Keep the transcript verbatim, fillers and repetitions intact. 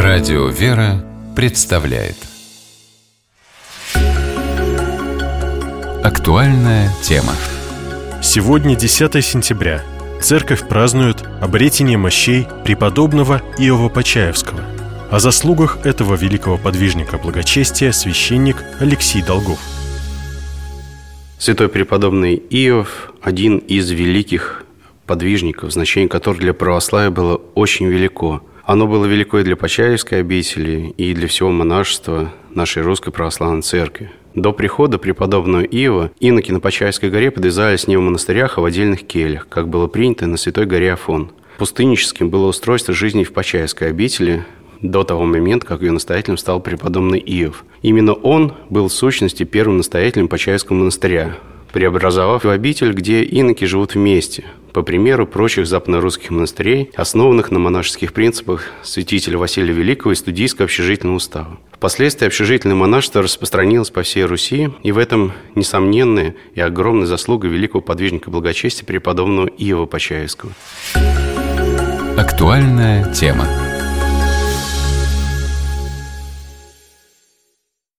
Радио «Вера» представляет актуальная тема. Сегодня десятое сентября. Церковь празднует обретение мощей преподобного Иова Почаевского. О заслугах этого великого подвижника благочестия священник Алексей Долгов. Святой преподобный Иов – один из великих подвижников, значение которого для православия было очень велико. Оно было велико и для Почаевской обители, и для всего монашества нашей Русской Православной Церкви. До прихода преподобного Иова иноки на Почаевской горе подвязались не в монастырях, а в отдельных кельях, как было принято на Святой горе Афон. Пустынническим было устройство жизни в Почаевской обители до того момента, как ее настоятелем стал преподобный Иов. Именно он был в сущности первым настоятелем Почаевского монастыря, преобразовав обитель, где иноки живут вместе, по примеру прочих западно-русских монастырей, основанных на монашеских принципах святителя Василия Великого и студийского общежительного устава. Впоследствии общежительное монашество распространилось по всей Руси, и в этом несомненная и огромная заслуга великого подвижника благочестия преподобного Иова Почаевского. Актуальная тема.